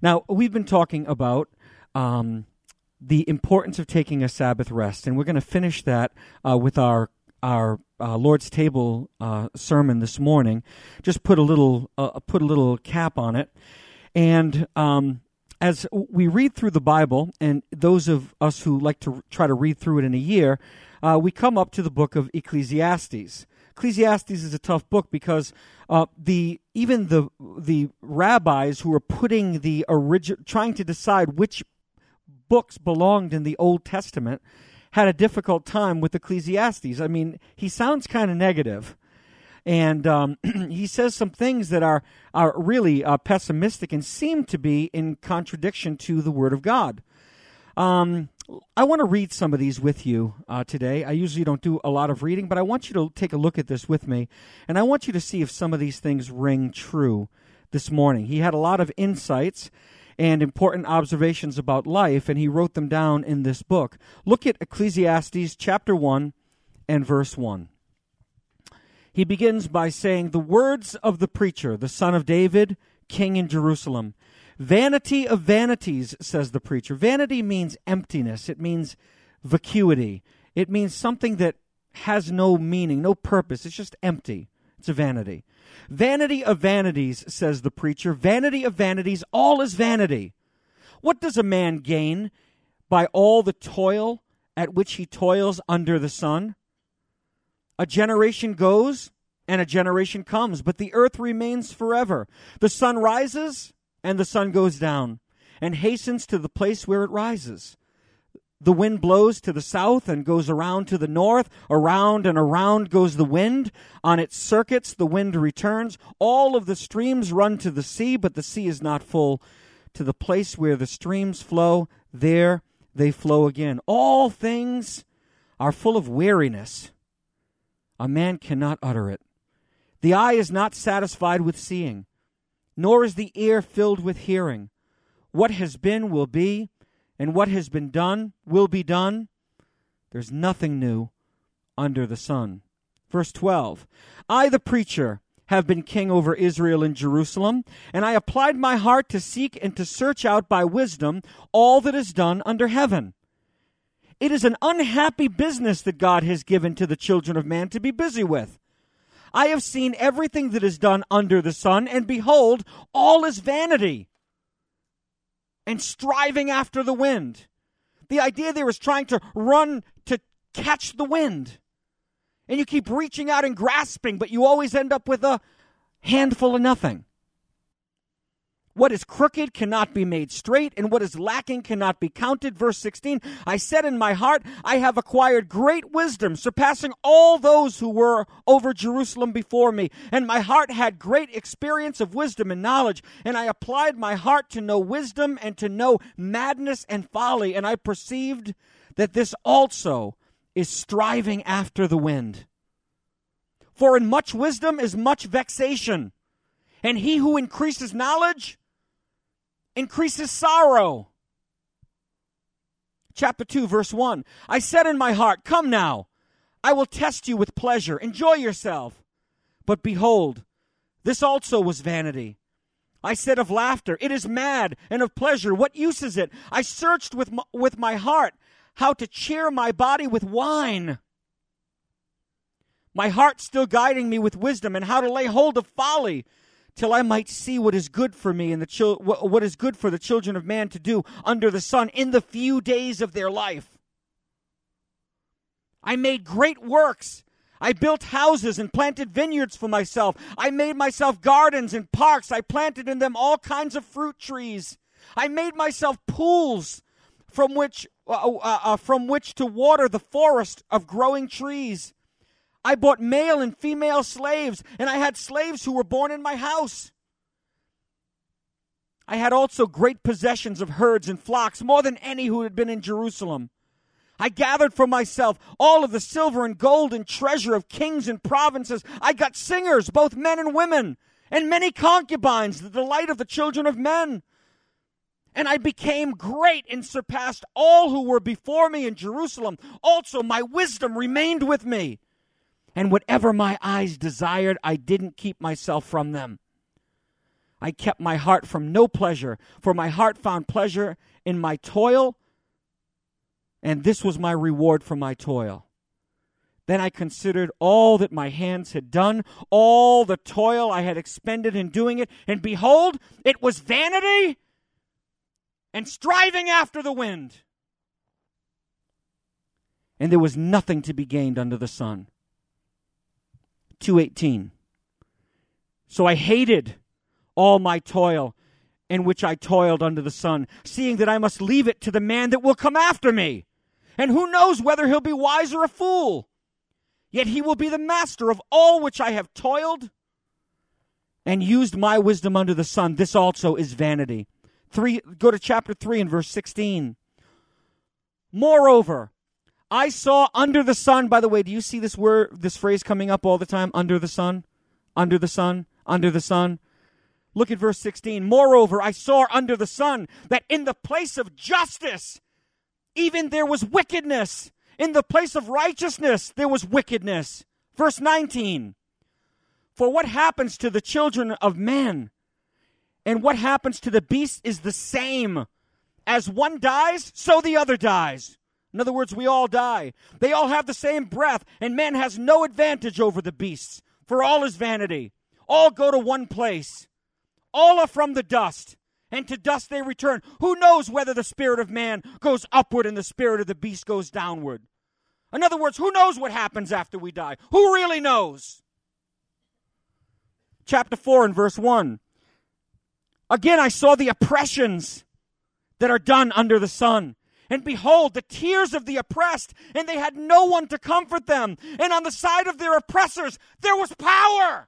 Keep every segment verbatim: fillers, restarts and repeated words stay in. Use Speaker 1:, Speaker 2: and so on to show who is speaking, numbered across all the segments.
Speaker 1: Now, we've been talking about um, the importance of taking a Sabbath rest, and we're going to finish that uh, with our our uh, Lord's Table uh, sermon this morning. Just put a little uh, put a little cap on it, and um, as we read through the Bible, and those of us who like to try to read through it in a year, uh, we come up to the book of Ecclesiastes. Ecclesiastes is a tough book because uh, the even the the rabbis who were putting the origin, trying to decide which books belonged in the Old Testament, had a difficult time with Ecclesiastes. I mean, he sounds kind of negative, and um, he says some things that are are really uh, pessimistic and seem to be in contradiction to the Word of God. Um, I want to read some of these with you uh, today. I usually don't do a lot of reading, but I want you to take a look at this with me, and I want you to see if some of these things ring true this morning. He had a lot of insights and important observations about life, and he wrote them down in this book. Look at Ecclesiastes chapter one and verse one. He begins by saying, "The words of the preacher, the son of David, king in Jerusalem. Vanity of vanities, says the preacher." Vanity means emptiness. It means vacuity. It means something that has no meaning, no purpose. It's just empty. It's a vanity. "Vanity of vanities, says the preacher. Vanity of vanities, all is vanity. What does a man gain by all the toil at which he toils under the sun? A generation goes and a generation comes, but the earth remains forever. The sun rises and the sun goes down, and hastens to the place where it rises. The wind blows to the south and goes around to the north. Around and around goes the wind. On its circuits the wind returns. All of the streams run to the sea, but the sea is not full. To the place where the streams flow, there they flow again. All things are full of weariness. A man cannot utter it. The eye is not satisfied with seeing, nor is the ear filled with hearing. What has been will be, and what has been done will be done. There's nothing new under the sun." Verse twelve, "I, the preacher, have been king over Israel in Jerusalem, and I applied my heart to seek and to search out by wisdom all that is done under heaven. It is an unhappy business that God has given to the children of man to be busy with. I have seen everything that is done under the sun, and behold, all is vanity and striving after the wind." The idea there is trying to run to catch the wind. And you keep reaching out and grasping, but you always end up with a handful of nothing. "What is crooked cannot be made straight, and what is lacking cannot be counted." Verse sixteen, "I said in my heart, I have acquired great wisdom, surpassing all those who were over Jerusalem before me. And my heart had great experience of wisdom and knowledge. And I applied my heart to know wisdom and to know madness and folly. And I perceived that this also is striving after the wind. For in much wisdom is much vexation, and he who increases knowledge increases sorrow." Chapter two, verse one, "I said in my heart, come now, I will test you with pleasure. Enjoy yourself. But behold, this also was vanity. I said of laughter, it is mad, and of pleasure, what use is it? I searched with my, with my heart how to cheer my body with wine. My heart still guiding me with wisdom, and how to lay hold of folly, till I might see what is good for me and the chil- what is good for the children of man to do under the sun in the few days of their life. I made great works. I built houses and planted vineyards for myself. I made myself gardens and parks. I planted in them all kinds of fruit trees. I made myself pools from which uh, uh, uh, from which to water the forest of growing trees. I bought male and female slaves, and I had slaves who were born in my house. I had also great possessions of herds and flocks, more than any who had been in Jerusalem. I gathered for myself all of the silver and gold and treasure of kings and provinces. I got singers, both men and women, and many concubines, the delight of the children of men. And I became great and surpassed all who were before me in Jerusalem. Also, my wisdom remained with me. And whatever my eyes desired, I didn't keep myself from them. I kept my heart from no pleasure, for my heart found pleasure in my toil, and this was my reward for my toil. Then I considered all that my hands had done, all the toil I had expended in doing it, and behold, it was vanity and striving after the wind. And there was nothing to be gained under the sun. two eighteen. So I hated all my toil in which I toiled under the sun, seeing that I must leave it to the man that will come after me. And who knows whether he'll be wise or a fool? Yet he will be the master of all which I have toiled and used my wisdom under the sun. This also is vanity. Three, go to chapter three and verse sixteen. Moreover, I saw under the sun, by the way, do you see this word, this phrase coming up all the time? Under the sun, under the sun, under the sun. Look at verse sixteen. Moreover, I saw under the sun that in the place of justice, even there was wickedness. In the place of righteousness, there was wickedness. Verse nineteen. For what happens to the children of men and what happens to the beasts is the same. As one dies, so the other dies. In other words, we all die. They all have the same breath, and man has no advantage over the beasts, for all is vanity. All go to one place. All are from the dust, and to dust they return. Who knows whether the spirit of man goes upward and the spirit of the beast goes downward? In other words, who knows what happens after we die? Who really knows? Chapter four and verse one. Again, I saw the oppressions that are done under the sun. And behold, the tears of the oppressed, and they had no one to comfort them. And on the side of their oppressors, there was power.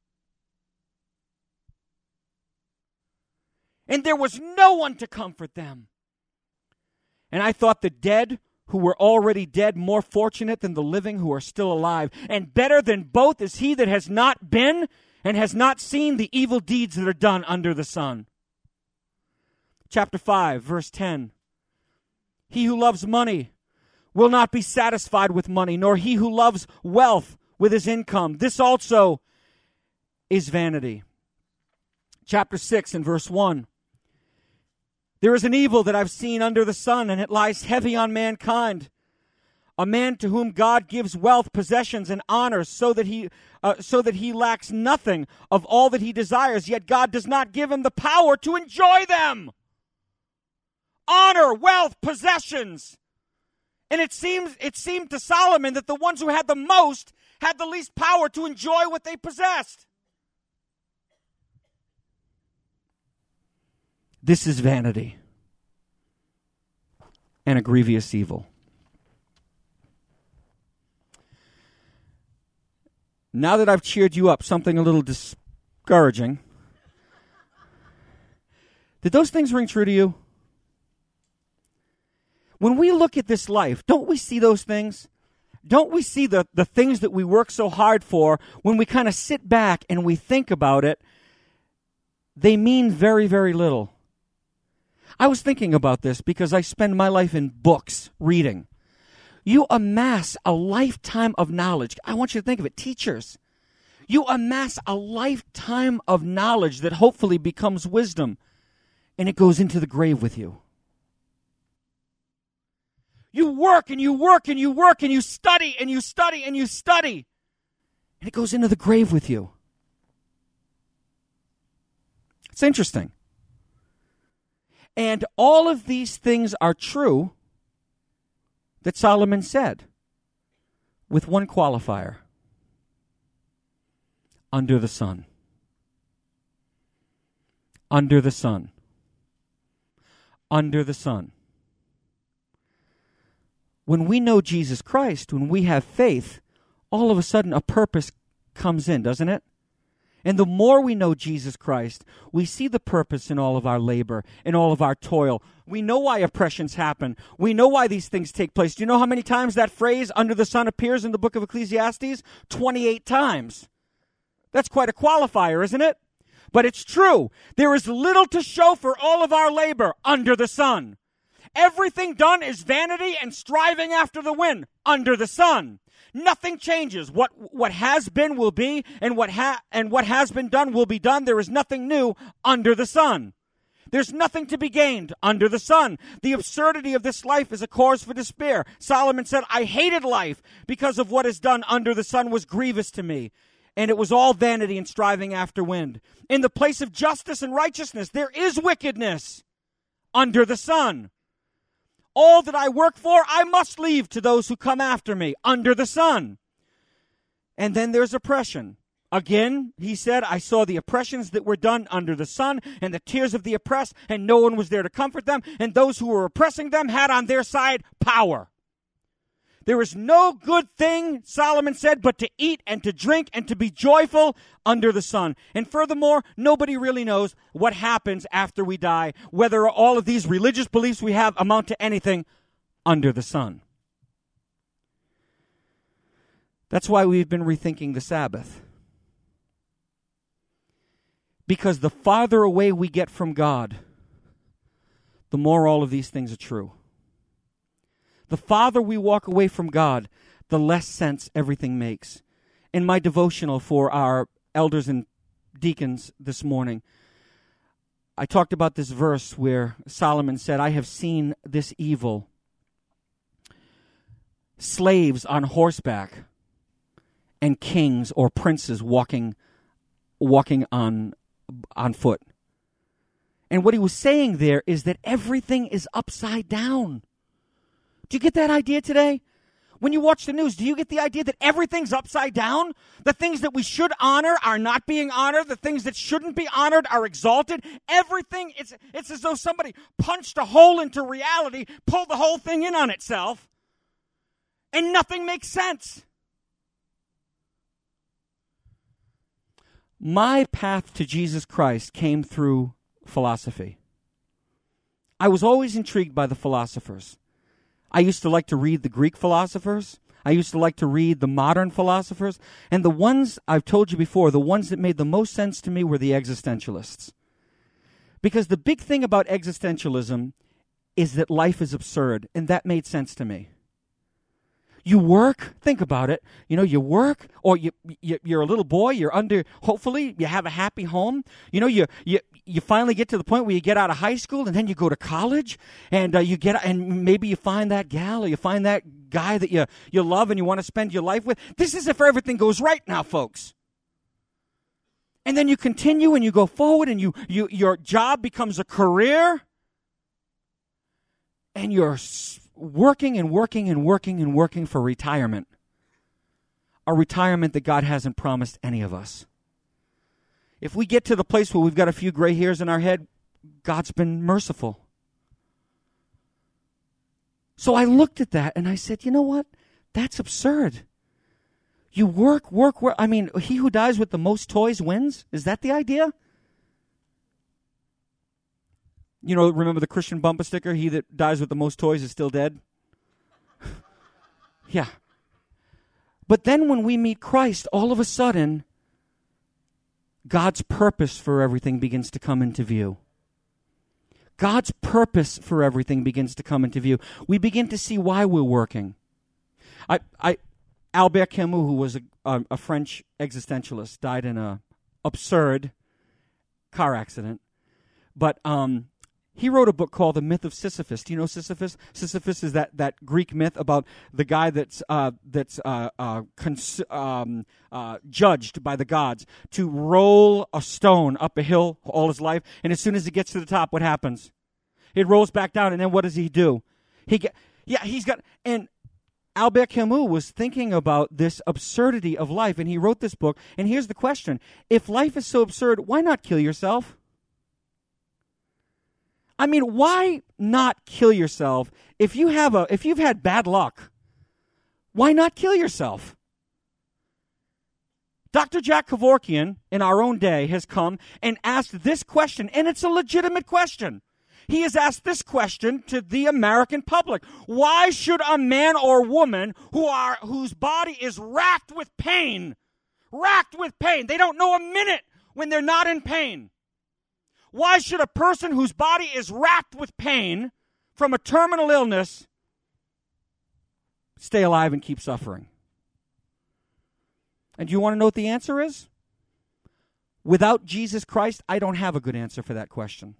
Speaker 1: And there was no one to comfort them. And I thought the dead who were already dead more fortunate than the living who are still alive. And better than both is he that has not been and has not seen the evil deeds that are done under the sun. Chapter five, verse ten. He who loves money will not be satisfied with money, nor he who loves wealth with his income. This also is vanity. Chapter six and verse one. There is an evil that I've seen under the sun, and it lies heavy on mankind. A man to whom God gives wealth, possessions, and honors, so that he uh, so that he lacks nothing of all that he desires, yet God does not give him the power to enjoy them. Honor, wealth, possessions. And it seems it seemed to Solomon that the ones who had the most had the least power to enjoy what they possessed. This is vanity and a grievous evil. Now that I've cheered you up, something a little discouraging. Did those things ring true to you? When we look at this life, don't we see those things? Don't we see the, the things that we work so hard for? When we kind of sit back and we think about it, they mean very, very little. I was thinking about this because I spend my life in books, reading. You amass a lifetime of knowledge. I want you to think of it, teachers. You amass a lifetime of knowledge that hopefully becomes wisdom, and it goes into the grave with you. You work and you work and you work and you study and you study and you study, and it goes into the grave with you. It's interesting. And all of these things are true that Solomon said, with one qualifier: under the sun. Under the sun. Under the sun. When we know Jesus Christ, when we have faith, all of a sudden a purpose comes in, doesn't it? And the more we know Jesus Christ, we see the purpose in all of our labor, in all of our toil. We know why oppressions happen. We know why these things take place. Do you know how many times that phrase, under the sun, appears in the book of Ecclesiastes? twenty-eight times. That's quite a qualifier, isn't it? But it's true. There is little to show for all of our labor under the sun. Everything done is vanity and striving after the wind under the sun. Nothing changes. What what has been will be, and what ha- and what has been done will be done. There is nothing new under the sun. There's nothing to be gained under the sun. The absurdity of this life is a cause for despair. Solomon said, I hated life because of what is done under the sun was grievous to me. And it was all vanity and striving after wind. In the place of justice and righteousness, there is wickedness under the sun. All that I work for, I must leave to those who come after me under the sun. And then there's oppression. Again, he said, I saw the oppressions that were done under the sun and the tears of the oppressed, and no one was there to comfort them. And those who were oppressing them had on their side power. There is no good thing, Solomon said, but to eat and to drink and to be joyful under the sun. And furthermore, nobody really knows what happens after we die, whether all of these religious beliefs we have amount to anything under the sun. That's why we've been rethinking the Sabbath. Because the farther away we get from God, the more all of these things are true. The farther we walk away from God, the less sense everything makes. In my devotional for our elders and deacons this morning, I talked about this verse where Solomon said, I have seen this evil. Slaves on horseback and kings or princes walking walking on, on foot. And what he was saying there is that everything is upside down. Do you get that idea today? When you watch the news, do you get the idea that everything's upside down? The things that we should honor are not being honored. The things that shouldn't be honored are exalted. Everything, it's, it's as though somebody punched a hole into reality, pulled the whole thing in on itself, and nothing makes sense. My path to Jesus Christ came through philosophy. I was always intrigued by the philosophers. I used to like to read the Greek philosophers. I used to like to read the modern philosophers. And the ones, I've told you before, the ones that made the most sense to me were the existentialists. Because the big thing about existentialism is that life is absurd, and that made sense to me. You work, think about it, you know, you work, or you, you, you're a little boy, you're under, hopefully, you have a happy home. You know, you you you finally get to the point where you get out of high school, and then you go to college, and uh, you get, and maybe you find that gal, or you find that guy that you, you love and you want to spend your life with. This is if everything goes right now, folks. And then you continue, and you go forward, and you, you your job becomes a career, and you're working and working and working and working for retirement. A retirement that God hasn't promised any of us. If we get to the place where we've got a few gray hairs in our head, God's been merciful. So I looked at that and I said, you know what? That's absurd. You work, work, work. I mean, he who dies with the most toys wins? Is that the idea? You know, remember the Christian bumper sticker? He that dies with the most toys is still dead. Yeah. But then when we meet Christ, all of a sudden, God's purpose for everything begins to come into view. God's purpose for everything begins to come into view. We begin to see why we're working. I, I, Albert Camus, who was a, a, a French existentialist, died in a absurd car accident. But um, he wrote a book called The Myth of Sisyphus. Do you know Sisyphus? Sisyphus is that, that Greek myth about the guy that's uh, that's uh, uh, cons- um, uh, judged by the gods to roll a stone up a hill all his life, and as soon as he gets to the top, what happens? It rolls back down, and then what does he do? He get yeah, he's got and Albert Camus was thinking about this absurdity of life, and he wrote this book. And here's the question: if life is so absurd, why not kill yourself? I mean, why not kill yourself if you have a if you've had bad luck? Why not kill yourself? Doctor Jack Kevorkian, in our own day, has come and asked this question, and it's a legitimate question. He has asked this question to the American public: why should a man or woman who are whose body is racked with pain, racked with pain, they don't know a minute when they're not in pain? Why should a person whose body is racked with pain from a terminal illness stay alive and keep suffering? And do you want to know what the answer is? Without Jesus Christ, I don't have a good answer for that question.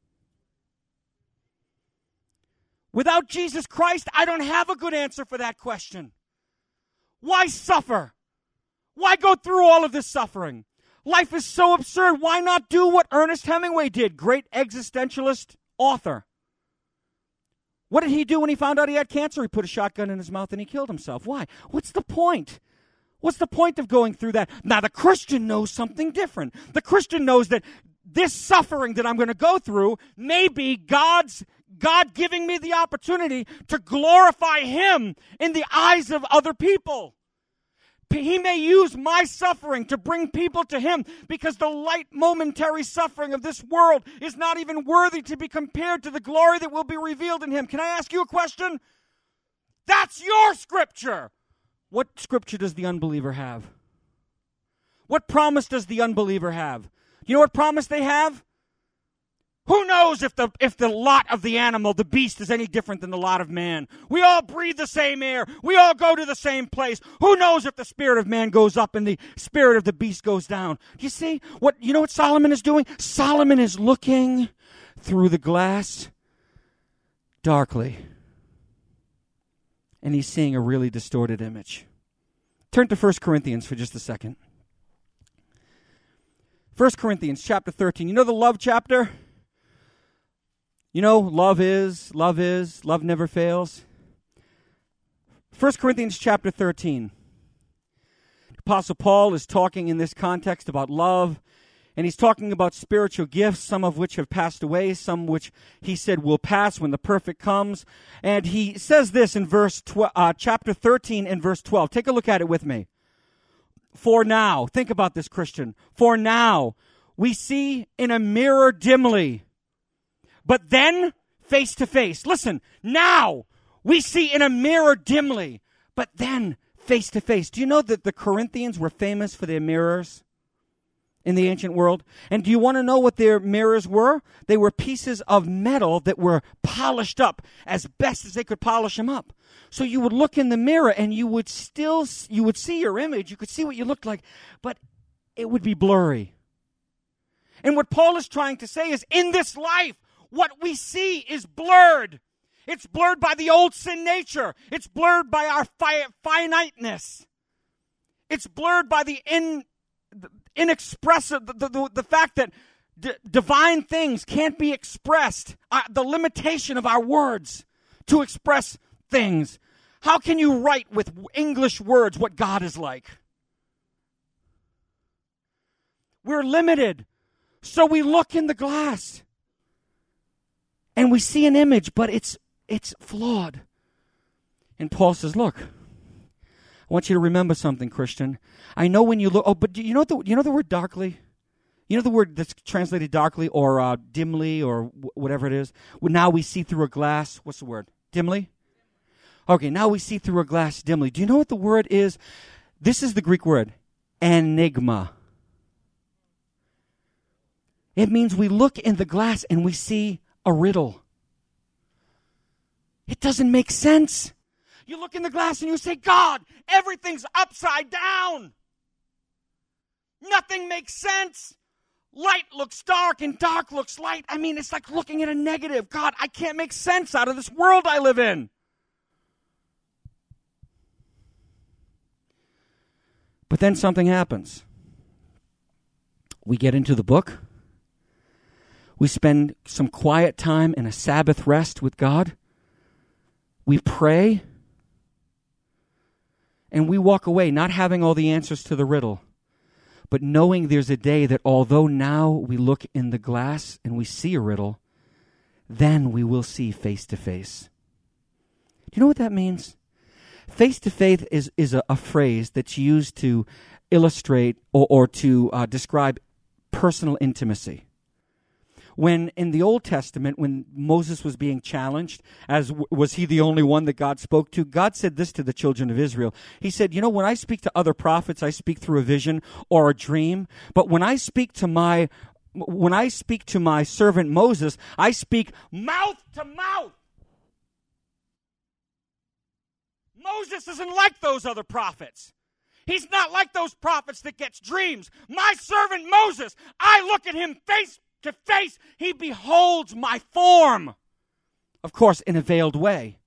Speaker 1: Without Jesus Christ, I don't have a good answer for that question. Why suffer? Why go through all of this suffering? Life is so absurd. Why not do what Ernest Hemingway did, great existentialist author? What did he do when he found out he had cancer? He put a shotgun in his mouth and he killed himself. Why? What's the point? What's the point of going through that? Now, the Christian knows something different. The Christian knows that this suffering that I'm going to go through may be God's, God giving me the opportunity to glorify Him in the eyes of other people. He may use my suffering to bring people to Him, because the light momentary suffering of this world is not even worthy to be compared to the glory that will be revealed in Him. Can I ask you a question? That's your scripture. What scripture does the unbeliever have? What promise does the unbeliever have? You know what promise they have? Who knows if the if the lot of the animal, the beast, is any different than the lot of man? We all breathe the same air. We all go to the same place. Who knows if the spirit of man goes up and the spirit of the beast goes down? You see what you know what Solomon is doing? Solomon is looking through the glass darkly. And he's seeing a really distorted image. Turn to First Corinthians for just a second. First Corinthians chapter thirteen. You know the love chapter? You know, love is, love is, love never fails. First Corinthians chapter thirteen. Apostle Paul is talking in this context about love, and he's talking about spiritual gifts, some of which have passed away, some which he said will pass when the perfect comes. And he says this in verse tw- uh, chapter thirteen and verse twelve. Take a look at it with me. For now, think about this, Christian. For now, we see in a mirror dimly, but then face to face. Listen, now we see in a mirror dimly, but then face to face. Do you know that the Corinthians were famous for their mirrors in the ancient world? And do you want to know what their mirrors were? They were pieces of metal that were polished up as best as they could polish them up. So you would look in the mirror and you would still, you would see your image. You could see what you looked like, but it would be blurry. And what Paul is trying to say is, in this life, what we see is blurred. It's blurred by the old sin nature. It's blurred by our fi- finiteness. It's blurred by the in, inexpressive, the, the, the fact that d- divine things can't be expressed. Uh, the limitation of our words to express things. How can you write with English words what God is like? We're limited. So we look in the glass and we see an image, but it's it's flawed. And Paul says, look, I want you to remember something, Christian. I know when you look, oh, but do you know the, you know the word darkly? You know the word that's translated darkly or uh, dimly or w- whatever it is? Well, now we see through a glass. What's the word? Dimly? Okay, now we see through a glass dimly. Do you know what the word is? This is the Greek word, enigma. It means we look in the glass and we see a riddle. It doesn't make sense. You look in the glass and you say, God, everything's upside down. Nothing makes sense. Light looks dark and dark looks light. I mean, it's like looking at a negative. God, I can't make sense out of this world I live in. But then something happens. We get into the book. We spend some quiet time and a Sabbath rest with God. We pray. And we walk away not having all the answers to the riddle, but knowing there's a day that although now we look in the glass and we see a riddle, then we will see face to face. Do you know what that means? Face to face is, is a, a phrase that's used to illustrate or, or to uh, describe personal intimacy. When in the Old Testament, when Moses was being challenged, as w- was he the only one that God spoke to? God said this to the children of Israel. He said, you know, when I speak to other prophets, I speak through a vision or a dream. But when I speak to my, when I speak to my servant Moses, I speak mouth to mouth. Moses isn't like those other prophets. He's not like those prophets that gets dreams. My servant Moses, I look at him face to face. He beholds my form. Of course, in a veiled way.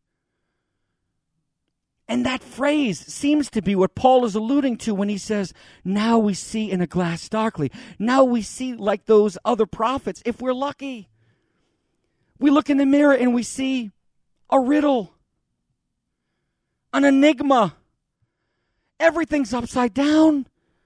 Speaker 1: And that phrase seems to be what Paul is alluding to when he says, now we see in a glass darkly. Now we see like those other prophets, if we're lucky. We look in the mirror and we see a riddle, an enigma. Everything's upside down.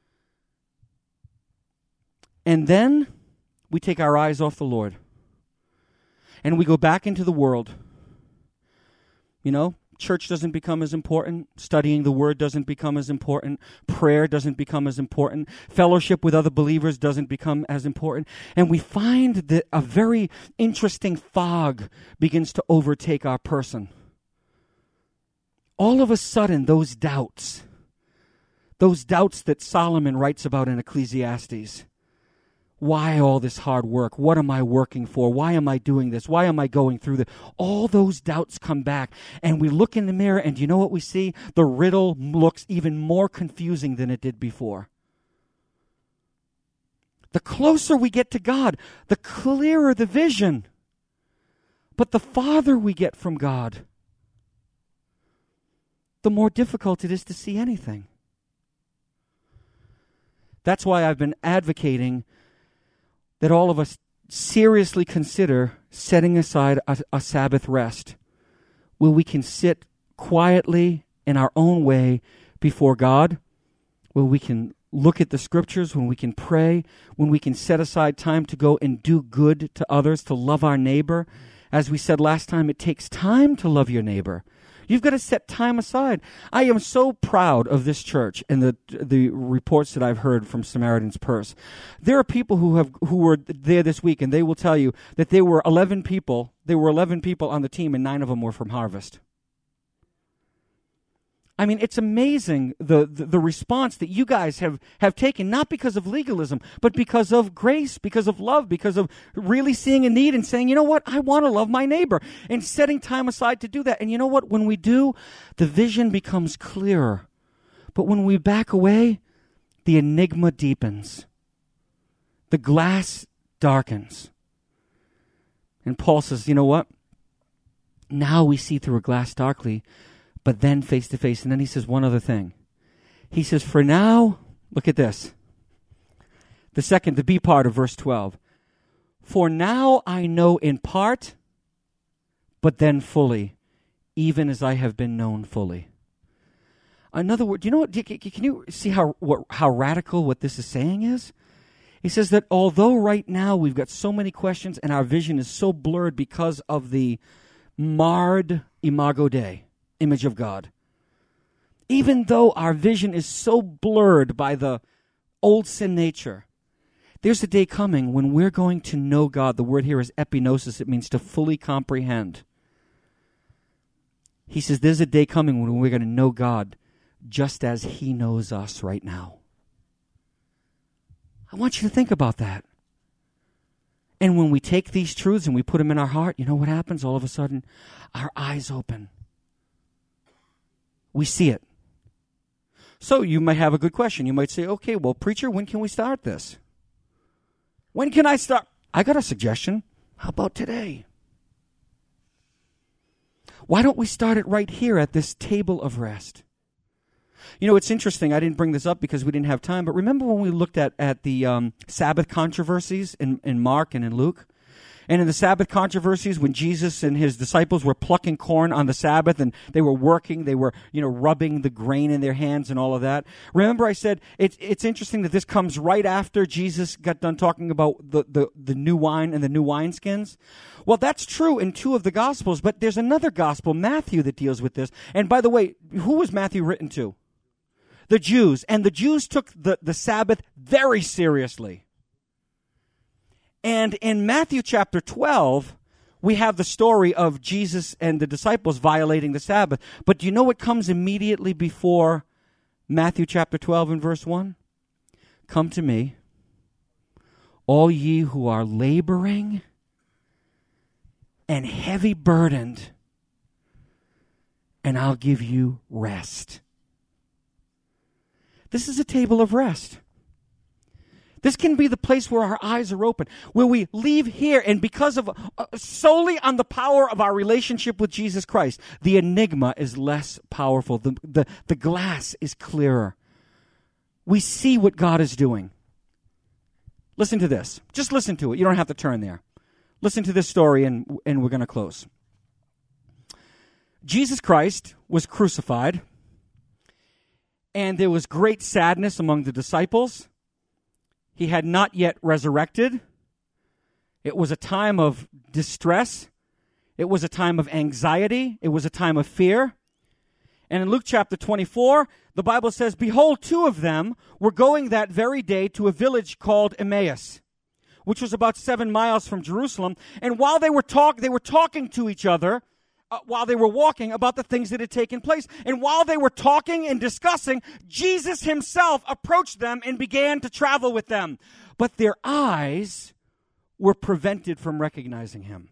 Speaker 1: And then we take our eyes off the Lord. And we go back into the world. You know, church doesn't become as important. Studying the Word doesn't become as important. Prayer doesn't become as important. Fellowship with other believers doesn't become as important. And we find that a very interesting fog begins to overtake our person. All of a sudden, those doubts, those doubts that Solomon writes about in Ecclesiastes. Why all this hard work? What am I working for? Why am I doing this? Why am I going through this? All those doubts come back, and we look in the mirror, and do you know what we see? The riddle looks even more confusing than it did before. The closer we get to God, the clearer the vision. But the farther we get from God, the more difficult it is to see anything. That's why I've been advocating that all of us seriously consider setting aside a, a Sabbath rest where we can sit quietly in our own way before God, where we can look at the Scriptures, when we can pray, when we can set aside time to go and do good to others, to love our neighbor. As we said last time, it takes time to love your neighbor. You've got to set time aside. I am so proud of this church and the the reports that I've heard from Samaritan's Purse. There are people who have who were there this week, and they will tell you that there were eleven people. There were eleven people on the team, and nine of them were from Harvest. I mean, it's amazing the, the, the response that you guys have, have taken, not because of legalism, but because of grace, because of love, because of really seeing a need and saying, you know what, I want to love my neighbor, and setting time aside to do that. And you know what, when we do, the vision becomes clearer. But when we back away, the enigma deepens. The glass darkens. And Paul says, you know what, now we see through a glass darkly, but then face to face. And then he says one other thing. He says, for now, look at this. The second, the B part of verse twelve. For now I know in part, but then fully, even as I have been known fully. In other words, you know what? Can you see how what, how radical what this is saying is? He says that although right now we've got so many questions and our vision is so blurred because of the marred imago Dei, image of God. Even though our vision is so blurred by the old sin nature, there's a day coming when we're going to know God. The word here is epignosis. It means to fully comprehend. He says there's a day coming when we're going to know God just as He knows us right now. I want you to think about that. And when we take these truths and we put them in our heart, you know what happens? All of a sudden, our eyes open. We see it. So you might have a good question. You might say, okay, well, preacher, when can we start this? When can I start? I got a suggestion. How about today? Why don't we start it right here at this table of rest? You know, it's interesting. I didn't bring this up because we didn't have time, but remember when we looked at, at the um, Sabbath controversies in, in Mark and in Luke? And in the Sabbath controversies, when Jesus and his disciples were plucking corn on the Sabbath and they were working, they were, you know, rubbing the grain in their hands and all of that. Remember I said it's it's interesting that this comes right after Jesus got done talking about the, the, the new wine and the new wineskins. Well, that's true in two of the Gospels, but there's another Gospel, Matthew, that deals with this. And by the way, who was Matthew written to? The Jews. And the Jews took the, the Sabbath very seriously. And in Matthew chapter twelve, we have the story of Jesus and the disciples violating the Sabbath. But do you know what comes immediately before Matthew chapter twelve and verse one? Come to me, all ye who are laboring and heavy burdened, and I'll give you rest. This is a table of rest. This can be the place where our eyes are open, where we leave here, and because of uh, solely on the power of our relationship with Jesus Christ, the enigma is less powerful. The, the, the glass is clearer. We see what God is doing. Listen to this. Just listen to it. You don't have to turn there. Listen to this story, and, and we're going to close. Jesus Christ was crucified, and there was great sadness among the disciples. He had not yet resurrected. It was a time of distress. It was a time of anxiety. It was a time of fear. And in Luke chapter twenty-four, the Bible says, "Behold, two of them were going that very day to a village called Emmaus, which was about seven miles from Jerusalem. And while they were talk, they were talking to each other, uh, while they were walking, about the things that had taken place. And while they were talking and discussing, Jesus himself approached them and began to travel with them. But their eyes were prevented from recognizing him."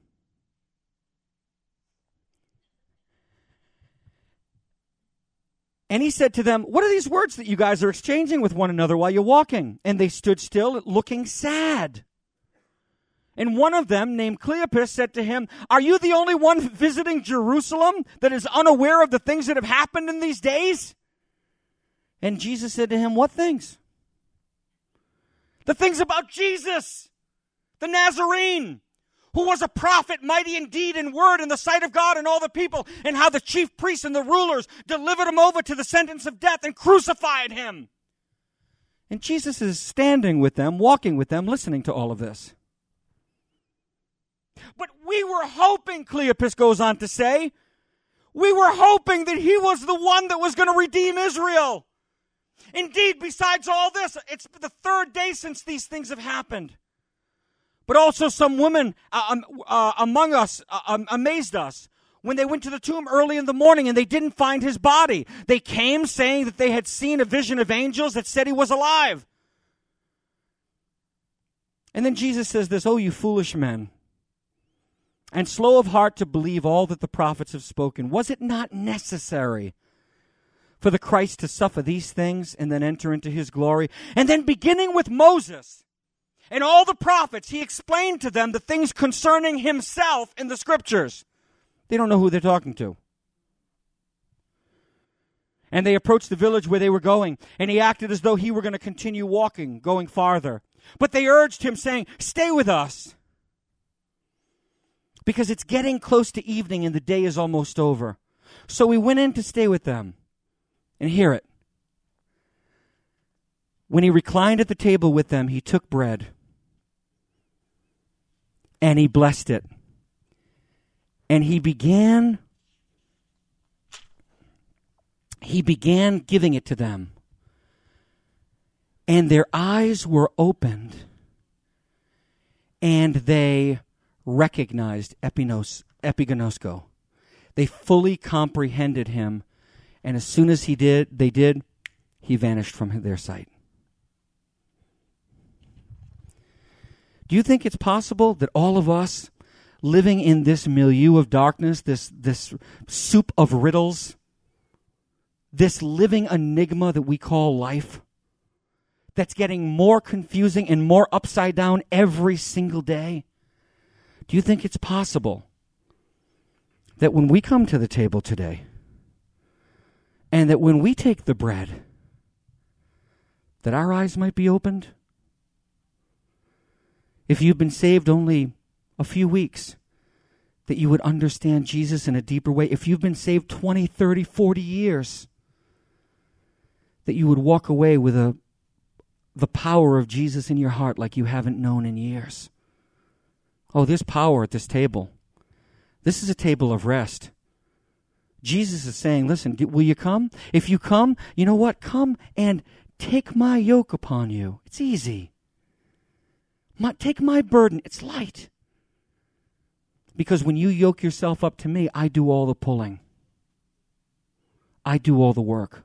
Speaker 1: And he said to them, "What are these words that you guys are exchanging with one another while you're walking?" And they stood still, looking sad. And one of them, named Cleopas, said to him, "Are you the only one visiting Jerusalem that is unaware of the things that have happened in these days?" And Jesus said to him, "What things?" "The things about Jesus, the Nazarene, who was a prophet, mighty in deed and word in the sight of God and all the people, and how the chief priests and the rulers delivered him over to the sentence of death and crucified him." And Jesus is standing with them, walking with them, listening to all of this. "But we were hoping," Cleopas goes on to say, "we were hoping that he was the one that was going to redeem Israel. Indeed, besides all this, it's the third day since these things have happened. But also some women uh, um, uh, among us uh, um, amazed us when they went to the tomb early in the morning and they didn't find his body. They came saying that they had seen a vision of angels that said he was alive." And then Jesus says this, "Oh, you foolish men, and slow of heart to believe all that the prophets have spoken. Was it not necessary for the Christ to suffer these things and then enter into his glory?" And then beginning with Moses and all the prophets, he explained to them the things concerning himself in the scriptures. They don't know who they're talking to. And they approached the village where they were going, and he acted as though he were going to continue walking, going farther. But they urged him, saying, "Stay with us, because it's getting close to evening and the day is almost over." So he went in to stay with them. And hear it. When he reclined at the table with them, he took bread and he blessed it. And he began, he began giving it to them. And their eyes were opened and they recognized epinos, epignosko. They fully comprehended him, and as soon as he did, they did, he vanished from their sight. Do you think it's possible that all of us living in this milieu of darkness, this, this soup of riddles, this living enigma that we call life, that's getting more confusing and more upside down every single day, do you think it's possible that when we come to the table today, and that when we take the bread, that our eyes might be opened? If you've been saved only a few weeks, that you would understand Jesus in a deeper way. If you've been saved twenty, thirty, forty years, that you would walk away with a the power of Jesus in your heart like you haven't known in years. Oh, there's power at this table. This is a table of rest. Jesus is saying, listen, will you come? If you come, you know what? Come and take my yoke upon you. It's easy. My, take my burden. It's light. Because when you yoke yourself up to me, I do all the pulling. I do all the work.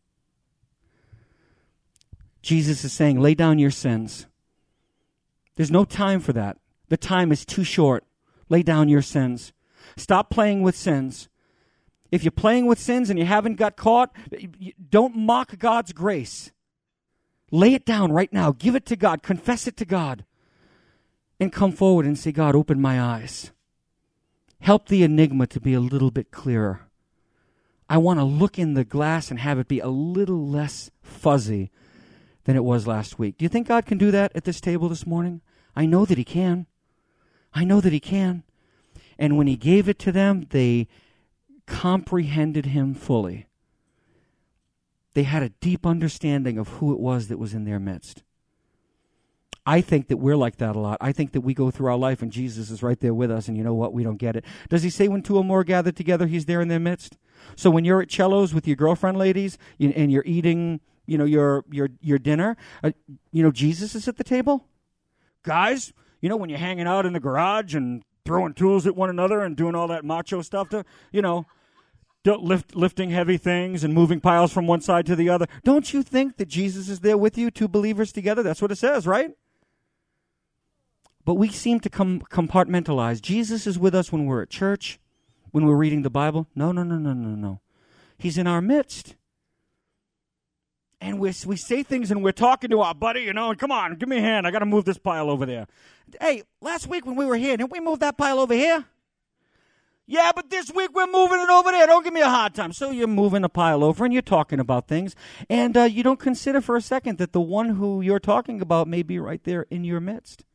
Speaker 1: Jesus is saying, lay down your sins. There's no time for that. The time is too short. Lay down your sins. Stop playing with sins. If you're playing with sins and you haven't got caught, don't mock God's grace. Lay it down right now. Give it to God. Confess it to God. And come forward and say, God, open my eyes. Help the enigma to be a little bit clearer. I want to look in the glass and have it be a little less fuzzy than it was last week. Do you think God can do that at this table this morning? I know that he can. I know that he can. And when he gave it to them, they comprehended him fully. They had a deep understanding of who it was that was in their midst. I think that we're like that a lot. I think that we go through our life and Jesus is right there with us, and you know what? We don't get it. Does he say when two or more are gathered together, he's there in their midst? So when you're at Cello's with your girlfriend, ladies, you, and you're eating, you know, your your your dinner, uh, you know, Jesus is at the table? Guys, you know, when you're hanging out in the garage and throwing tools at one another and doing all that macho stuff, to, you know, lift, lifting heavy things and moving piles from one side to the other. Don't you think that Jesus is there with you, two believers together? That's what it says, right? But we seem to com- compartmentalize. Jesus is with us when we're at church, when we're reading the Bible. No, no, no, no, no, no. He's in our midst. And we we say things and we're talking to our buddy, you know, and come on, give me a hand. I got to move this pile over there. Hey, last week when we were here, didn't we move that pile over here? Yeah, but this week we're moving it over there. Don't give me a hard time. So you're moving the pile over and you're talking about things. And uh, you don't consider for a second that the one who you're talking about may be right there in your midst.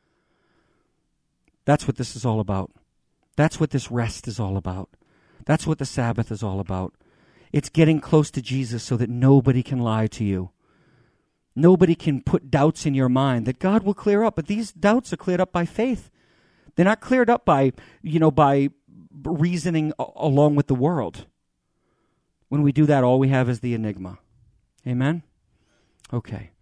Speaker 1: That's what this is all about. That's what this rest is all about. That's what the Sabbath is all about. It's getting close to Jesus so that nobody can lie to you. Nobody can put doubts in your mind that God will clear up. But these doubts are cleared up by faith. They're not cleared up by, you know, by reasoning a- along with the world. When we do that, all we have is the enigma. Amen? Okay.